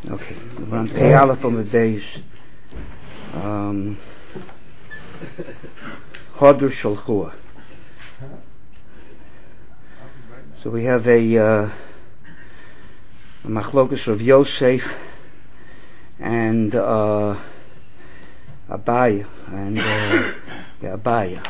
Okay, we're on Pei Aleph on the days. Hodur Shalchua. So we have a Machlokus of Yosef and Abaya and Abaya.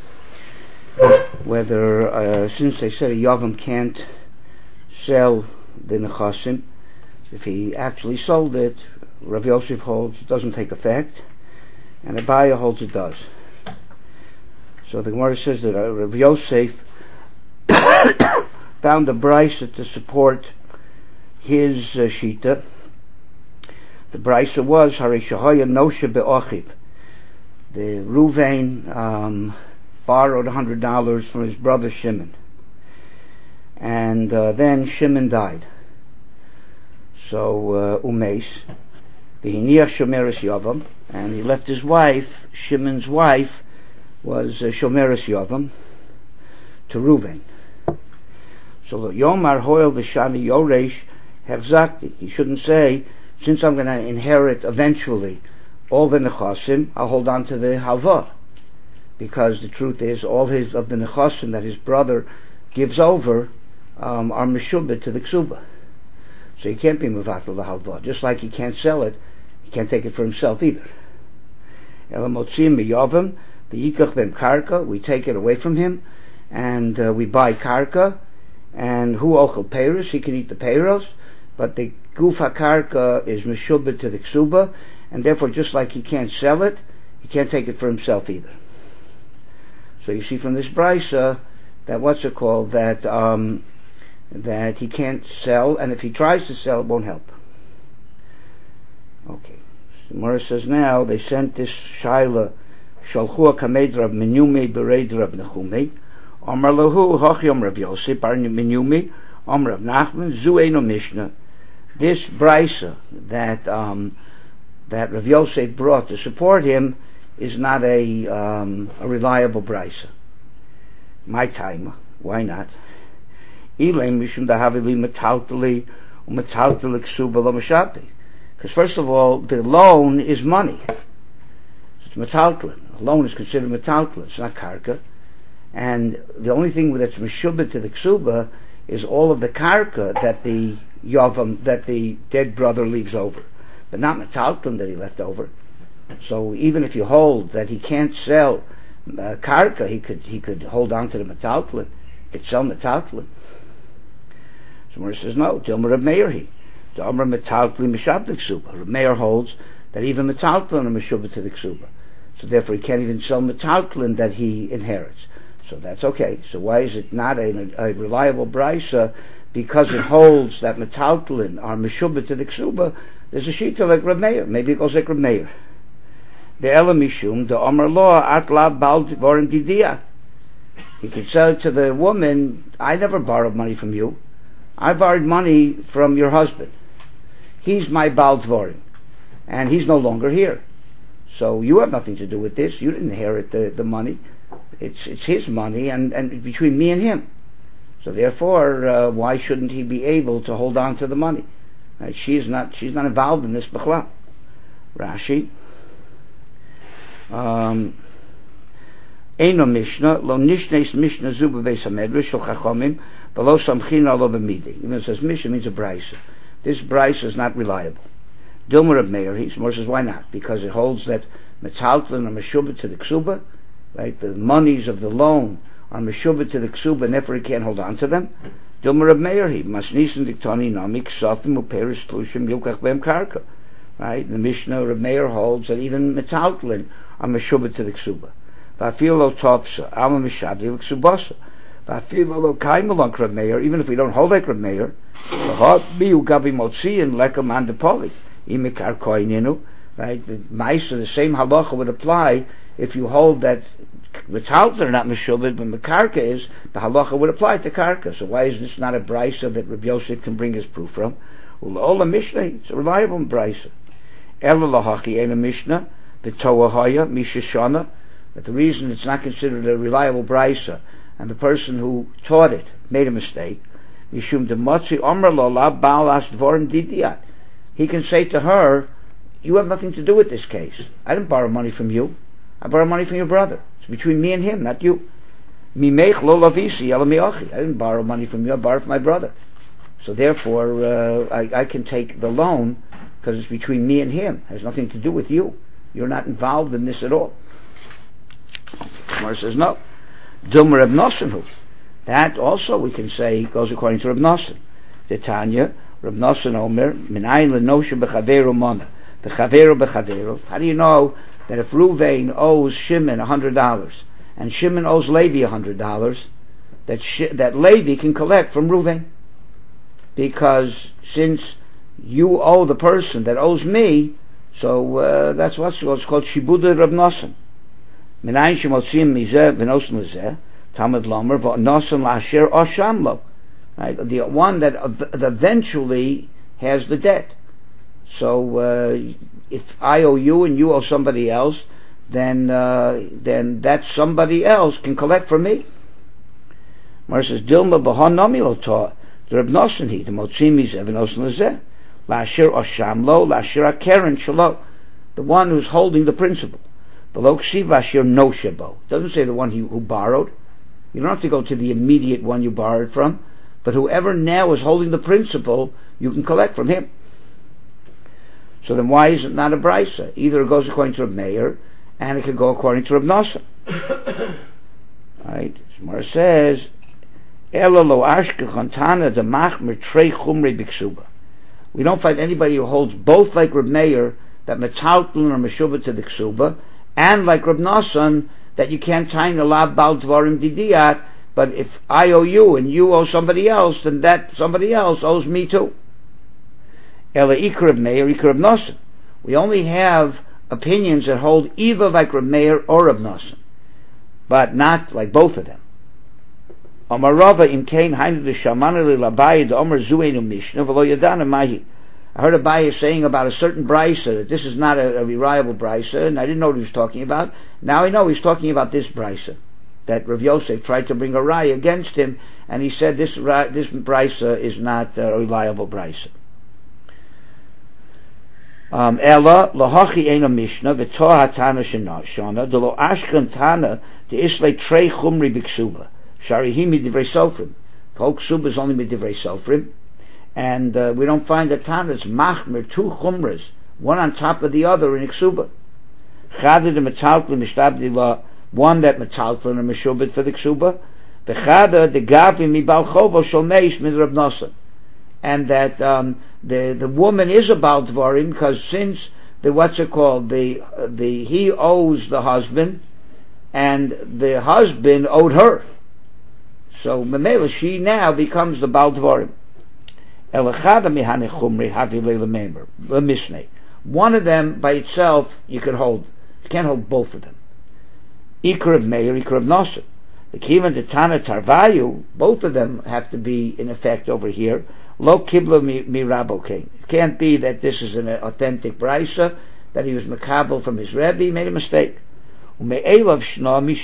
Whether since they said a Yavam can't sell the Nechasim, if he actually sold it, Rav Yosef holds it doesn't take effect, and Abaya holds it does. So the Gemara says that Rav Yosef found a brisa to support his shita. The brisa was Harei Shahaya Noshe Be'ochiv. The Ruvain borrowed $100 from his brother Shimon, and then Shimon died. So Umeis, the Hiniach Shomeres Yavam, and he left his wife. Shimon's wife was Shomeres Yavam to Reuven. So Yomar Hoil V'Shani Yoresh Hevzakti. He shouldn't say, since I'm going to inherit eventually all the Nechasim, I'll hold on to the Halva, because the truth is all his of the Nechasim that his brother gives over are Meshubah to the Ksuba. So he can't be Mevatel the Halva. Just like he can't sell it, he can't take it for himself either. Elamotzim Miyavim, the Yikach Bem Karka, we take it away from him, and we buy Karka, and Hu Ochel Peiros, he can eat the Peiros, but the Gufa Karka is Meshubah to the Ksuba, and therefore just like he can't sell it, he can't take it for himself either. So you see from this brisa that that he can't sell, and if he tries to sell, it won't help. Okay. So Mora says now they sent this Shaila Shalchua Kamed Rav Menyumi Bereid Rav Nechume Amar Lahu Hachyom Rav Yosef Bar Menyumi Amar Rav Nachman Zu Eino Mishnah. This brisa that Rav Yosef brought to support him is not a reliable brisa. My time, why not? Because first of all, the loan is money. It's metaltlin. A loan is considered metaltlin. It's not karka. And the only thing that's meshubah to the ksuba is all of the karka that the yavam, that the dead brother leaves over, but not metaltlin that he left over. So even if you hold that he can't sell karka, he could hold on to the metaltlin. He could sell metaltlin. So Mora says no. Dilma Reb Meir he. The Amar metaltlin mishab the ksuba. Reb Meir holds that even metaltlin are meshubah to the ksuba. So therefore he can't even sell metaltlin that he inherits. So that's okay. So why is it not a reliable brisa? Because it holds that metaltlin are meshubah to the ksuba. There's a shita like Reb Meir. Maybe it goes like Reb Meir. The Elamishum, the Amar Law, Atla Bal Dvorim Didia. He could sell it to the woman, I never borrowed money from you. I borrowed money from your husband. He's my Bal Dvorim, and he's no longer here. So you have nothing to do with this. You didn't inherit the money. It's his money, and between me and him. So therefore, why shouldn't he be able to hold on to the money? She's not involved in this b'chla. Rashi. Eino Mishnah lo nishnes Mishnah zu bebeis hamedrash shel chachamim v'lo samchin alo b'midi. Even it says Mishnah means a brisa. This brisa is not reliable. Dilma Reb Meir, he says why not? Because it holds that metaltlin are meshubah to the ksuba, right? The monies of the loan are meshubah to the ksuba, and therefore he can't hold on to them. Dilma Reb Meir, he masnisen diktani nami ksafim uperis tlushim yilkach b'em karka. Right? The Mishnah Reb Meir holds that even metaltlin are meshubah to the ksuba. Va'afil lo topsa alma mishabdi l'ksubasa. Va'afil lo kaimel on Reb Meir. Even if we don't hold like Reb Meir, l'hot biu gabi motziin lekam andepoli imikar koininu. Right? The mice of the same halacha would apply if you hold that metaltlin are not meshubah, but mekarka is. The halacha would apply to karka. So why is this not a brisa that Reb Yosef can bring his proof from? All the Mishnah, it's a reliable brisa. Ela lahachi ena Mishnah, the Toahaya, Mishashana, but the reason it's not considered a reliable brisa, and the person who taught it made a mistake, Mishum de Motzi Omer Lola Baal As Dvorim Didiat. he can say to her, you have nothing to do with this case. I didn't borrow money from you. I borrowed money from your brother. It's between me and him, not you. Mimech lo lavisi ela miachi. I didn't borrow money from you. I borrowed from my brother. So therefore, I can take the loan because it's between me and him. It has nothing to do with you. You're not involved in this at all. Gemara says no. Dum Reb Nosson hu. That also we can say goes according to Reb Nosson. The Tanya, Reb Nosson Omer, Minayin lenoshe bechaveru mana. The chaveru bechaveru. How do you know that if Ruvain owes Shimon $100 and Shimon owes Levi $100, that Levi can collect from Ruvain? Because since you owe the person that owes me, so that's what's called Shibuda Reb Nosson. Minayin shemotzim mizeh v'nosen lezeh Talmud Lomer v'nosen la'asher oshamlo. Right, the one that eventually has the debt. So if I owe you and you owe somebody else, then that somebody else can collect from me. Mar says Dilma b'hon nomilo to the Reb Nosson he the motzim mizeh v'nosen lezeh la'asher oshamlo la'asher akeren shalo, the one who's holding the principal. Below ksiv asher no shebo. Doesn't say the one who borrowed. You don't have to go to the immediate one you borrowed from, but whoever now is holding the principal, you can collect from him. So then why is it not a brisa? Either it goes according to Reb Meir, and it can go according to Reb Nosson. Right? Gemara says, Ela lo ashke chontana de machmer trei chumrei biksuba. We don't find anybody who holds both like Reb Meir, that metaltlun or meshubah to the ksuba, and like Reb Nosson, that you can't tie the lav bal dvarim didiyat, but if I owe you and you owe somebody else, then that somebody else owes me too. Ela ikar Reb Meir, ikar Reb Nosson. We only have opinions that hold either like Reb Meir or Reb Nosson, but not like both of them. Amar Rava im kein hainu de shamana li labai de Omer zuenu mishna v'lo yadana mahi. I heard Abaye saying about a certain brisa that this is not a reliable brisa, and I didn't know what he was talking about. Now I know he's talking about this brisa, that Rav Yosef tried to bring a raya against him, and he said this brisa is not a reliable brisa. Ella lahachi ena mishna v'toh hatana shana de lo ashkan tana de islay trei chumri b'ksuba sharihi midivrei sofrim. Kol ksuba is only midivrei sofrim. And we don't find that Tana's machmer two chumras, one on top of the other in Iksuba. Chada de metaltlin mishtabdila, one that metaltlin or meshubit for the Iksuba. Bechada de gavi mi balchovo sholmeish mid Reb Nosson. And that the woman is a bal dvarim because since he owes the husband and the husband owed her. So Memela, she now becomes the bal dvarim. One of them by itself you can hold. You can't hold both of them. Ikar of Meir, Ikar of Nosson. The Kivan, the Tana Tarvayu, both of them have to be in effect over here. Lo Kibla mi Rabokein. It can't be that this is an authentic brisa, that he was makabel from his Rebbe, he made a mistake. It's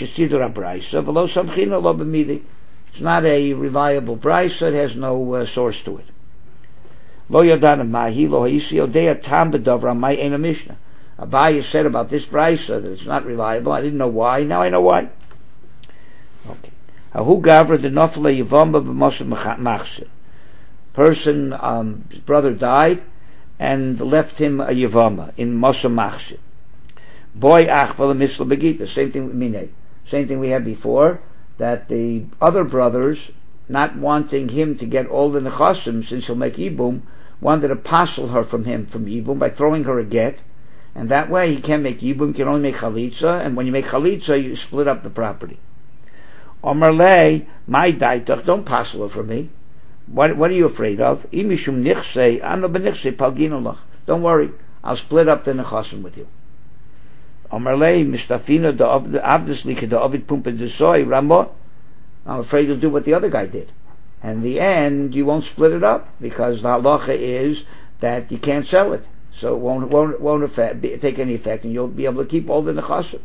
not a reliable brisa, it has no source to it. Lo yadana mahi lo haisi odea tam bedavra mai ena mishnah. Abaye said about this brisa that it's not reliable. I didn't know why. Now I know why. Okay. Ahu gavra de nofle yivamba b'moshe machzir. Person, his brother died and left him a yivama in Moshe machzir. Boy achval misla begita. Same thing we had before, that the other brothers, not wanting him to get all the nechasim since he'll make ibum, wanted to passel her from him from Yibum by throwing her a get, and that way he can't make Yibum, he can only make Chalitza, and when you make Chalitza you split up the property. Omar lei, my daitach, don't passel her from me. What are you afraid of? Imishum nichsei, ano benichsei palginolach. Don't worry, I'll split up the nechasim with you. Omar lei, mistafina da avdesli da ovid pumpa desoi ramo. I'm afraid you'll do what the other guy did. And in the end, you won't split it up, because the halacha is that you can't sell it. So it won't take any effect, and you'll be able to keep all the nechasim.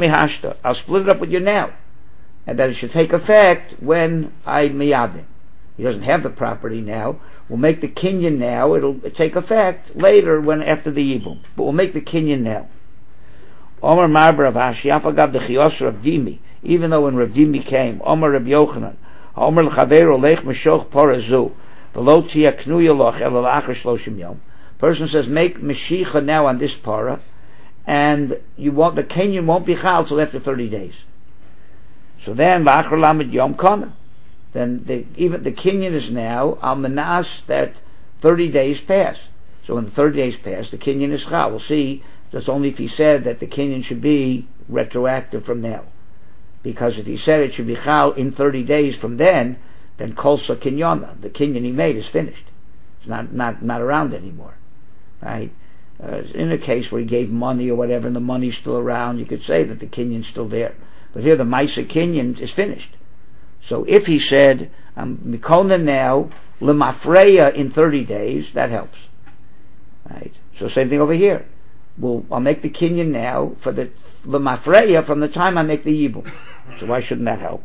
I'll split it up with you now. And that it should take effect when I miyadim. He doesn't have the property now. We'll make the kinyan now. It'll take effect later after the Yibum. But we'll make the kinyan now. Omer Marber of Ashi, Afagav the Chiyos Rav Dimi, even though when Rav Dimi came, Omer Rav Yochanan, Omer L'Chaveiro Lech Meshoch Porazu, V'lo Tia Knuya Loch El L'Achar Shloshim Yom. Person says, make Meshicha now on this para, and the kinyan won't be chal till after 30 days. So then, V'achar Lamed Yom Kana. Then even the kinyan is now al manas that 30 days pass. So when the 30 days pass, the kinyan is chal. We'll see. That's only if he said that the kinyan should be retroactive from now. Because if he said it should be chal in 30 days from then kolsa kinyana, the kinyan he made is finished. It's not around anymore, right? In a case where he gave money or whatever, and the money's still around, you could say that the kinyan's still there. But here the Maisa kinyan is finished. So if he said, I'm mikona now, lemafreya in 30 days, that helps. Right? So same thing over here. I'll make the kinyan now for the lemafreya from the time I make the yibum. So why shouldn't that help?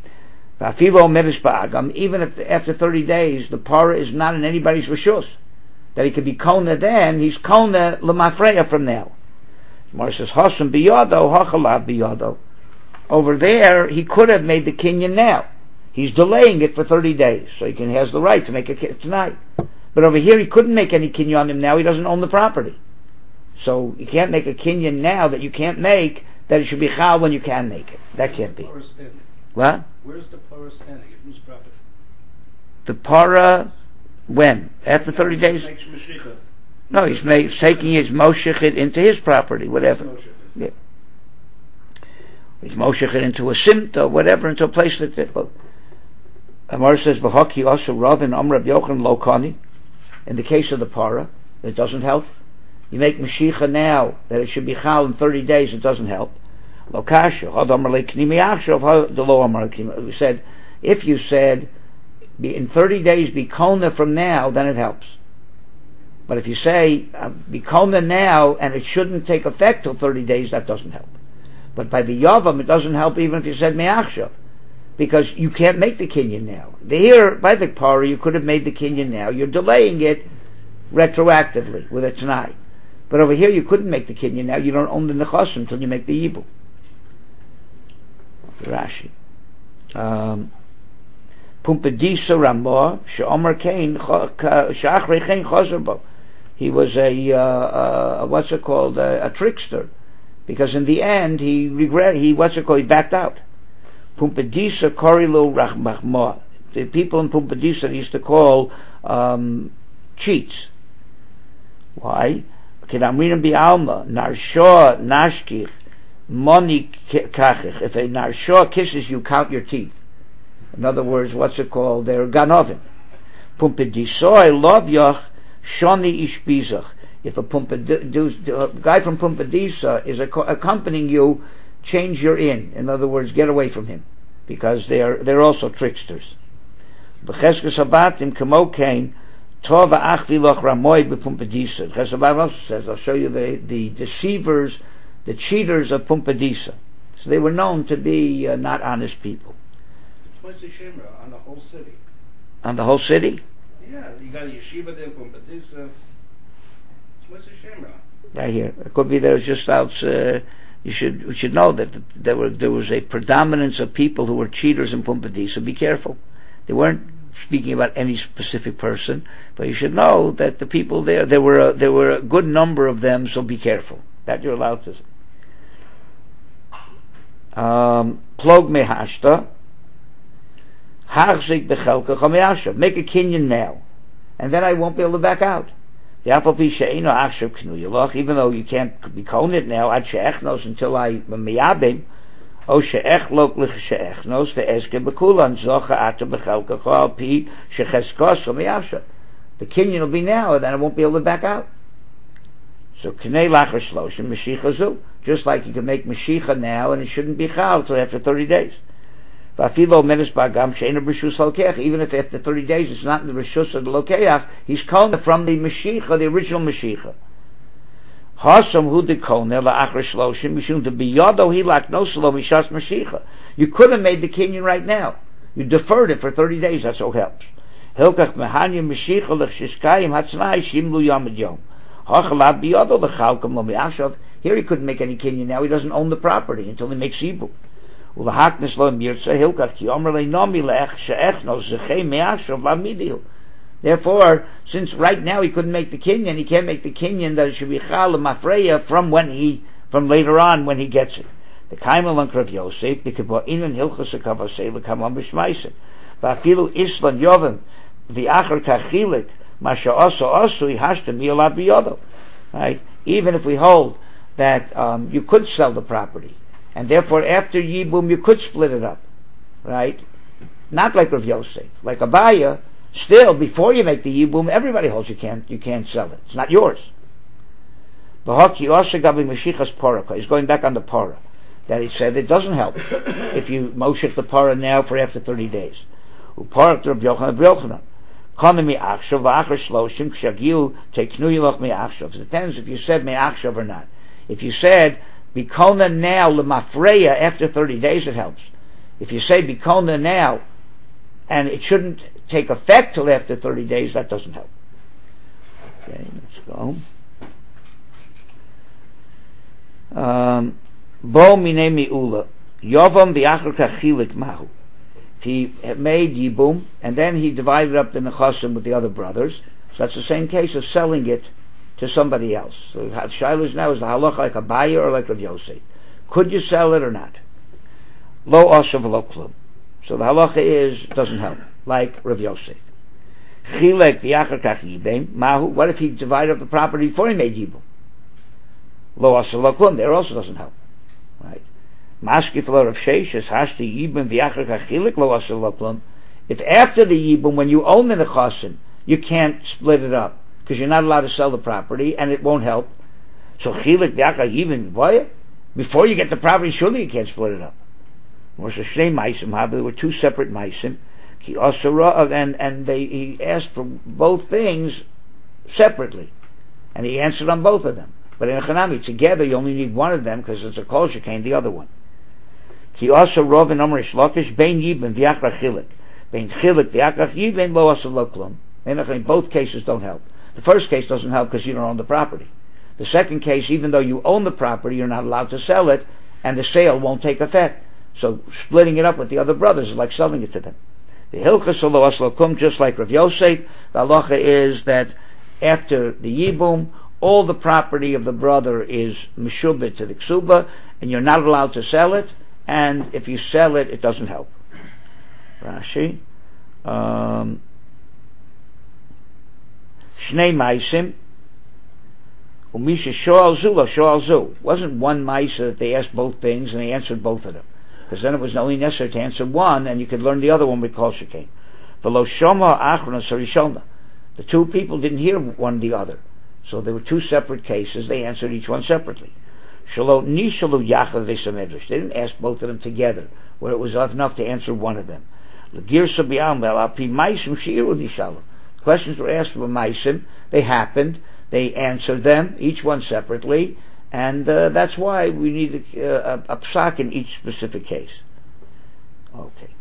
Even if after 30 days the para is not in anybody's rishus, that he could be kona then, he's kona lemafreya from now. Mar says, Hasam biyado, hachalav biyado. Over there, he could have made the kinyan now. He's delaying it for 30 days, so he has the right to make it tonight. But over here, he couldn't make any kinyan on him now. He doesn't own the property. So you can't make a kinyan now that you can't make, that it should be chal when you can make it. That can't be. What? Where's the para standing? Whose property? The para, when? After 30 days? No, he's taking his moshechit into his property, whatever. Yeah. He's moshechit into a simta, whatever, into a place that. Amar says, "V'haki also Rav and Amr Rabbi Yochanan lo kani." In the case of the para, it doesn't help. You make Mashiach now that it should be chal in 30 days, it doesn't help. Lo kasha. We said, if you said in 30 days be kona from now, then it helps. But if you say be kona now and it shouldn't take effect till 30 days, that doesn't help. But by the yavam, it doesn't help even if you said me'achshav, because you can't make the kinyan now. Here, by the para, you could have made the kinyan now. You're delaying it retroactively with a tonight. But over here, you couldn't make the kinyan now. You don't own the nechasim until you make the yibum. Rashi. Pumpadisa Ramah she'omer kain she'achrei kain chazer bo. He was a trickster, because in the end he backed out. Pumpadisa korilo rachmachma. The people in Pumpadisa used to call cheats. Why? Kedamrinim bi'alma narsho nashkich moni kachich. If a narsho kisses you, count your teeth. In other words, they're ganovim. Pumpadisoy lovyach shoni ishbizach. If a guy from Pumpadisa is accompanying you, change your in. In other words, get away from him, because they're also tricksters. B'cheskes habatim kamo kain tova achviloch ramoy b'Pumpadisa. Chesabat also says, I'll show you the deceivers, the cheaters of Pumpadisa. So they were known to be not honest people. What's the shemra on the whole city? On the whole city? Yeah, you got a yeshiva there, Pumpadisa. What's the shemra? Right here. It could be there was just out. We should know that there was a predominance of people who were cheaters in Pumpadisa. Be careful. They weren't speaking about any specific person, but you should know that the people there were a good number of them. So be careful. That you're allowed to. Plog mehashta. Make a kinyan now, and then I won't be able to back out. Even though you can't be calling it now, until I miyabim, the kinyan will be now, and then I won't be able to back out. So just like you can make Mashiach now, and it shouldn't be chal until after 30 days. Even if after 30 days it's not in the Rishus of the Lokeach, he's called from the Mashiach, the original Mashiach. You could have made the kinyan right now. You deferred it for 30 days, that's what helps. Hilkach mehanya Mashiach l'chshishkayim hatzmai shimlu yamid yom. Hachalad biyado l'chalkam lo mi'achshav. Here he couldn't make any kinyan. Now he doesn't own the property until he makes yibum. Ulahaknes lo mirza hilkach ki omer le'nomi le'ech she'echno zechei mi'achshav la'midihu. Therefore, since right now he couldn't make the kinyan, he can't make the kinyan that it should be chal mafreya from later on when he gets it. The kaimal on Rav Yosef, the kibbo inan hilchos akavasei l'kamam b'shmaisim. Va'afilu islan yovim v'achar kachilik masha osu ihashtem miyolad biyodo. Right? Even if we hold that you could sell the property, and therefore after yibum you could split it up, right? Not like Rav Yosef, like Abaya. Still, before you make the yibum, everybody holds you can't sell it. It's not yours. He's going back on the para that he said it doesn't help if you moshech the para now for after 30 days. It depends if you said me'achshav or not. If you said bikona now lemafreya after 30 days, it helps. If you say bikona now and it shouldn't take effect till after 30 days, that doesn't help. Okay, let's go. Bo mine mi'ula yovam v'achar kachilik mahu. He made yibum and then he divided up the nechasim with the other brothers. So that's the same case of selling it to somebody else. So Shiloh now is the halacha like a buyer or like Rav Yosef. Could you sell it or not? Lo oshav lo klum. So the halacha is doesn't help, like Rav Yosef. Chilek v'achar kach yibem mahu. What if he divided up the property before he made yibum? Lo oshav lo klum. There also doesn't help, right? Maskif lo Rav Sheshes hashti yibum v'achar kach chilek lo oshav lo klum. If after the yibum, when you own the nechasim, you can't split it up because you're not allowed to sell the property and it won't help. So chilek v'achar yibem before you get the property, surely you can't split it up. There were two separate maisim, and he asked for both things separately, and he answered on both of them. But in a chanami, together you only need one of them because it's a kol shekain the other one. Ki also rov and omer shlokish bein yibim v'yachar chilik, bein chilik v'yachar yibim lo asa lo klum. In both cases don't help. The first case doesn't help because you don't own the property. The second case, even though you own the property, you're not allowed to sell it, and the sale won't take effect. So splitting it up with the other brothers is like selling it to them. The hilchas lo aslo kum, just like Rav Yosef, the halacha is that after the yibum, all the property of the brother is meshubit to the ksuba, and you're not allowed to sell it. And if you sell it, it doesn't help. Rashi, shnei maisim. Umisha shoal zu lo shoal zu. Wasn't one maisa that they asked both things and they answered both of them. Because then it was only necessary to answer one, and you could learn the other one with kol shekain. V'lo shoma achrona sarishona. The two people didn't hear one the other, so there were two separate cases. They answered each one separately. Shalo nishalu yachad v'samedrash. They didn't ask both of them together, where it was enough to answer one of them. L'girsa b'almel api maisim sheiru dishalu. Questions were asked for maisim. They happened. They answered them, each one separately. And that's why we need a psak in each specific case. Okay.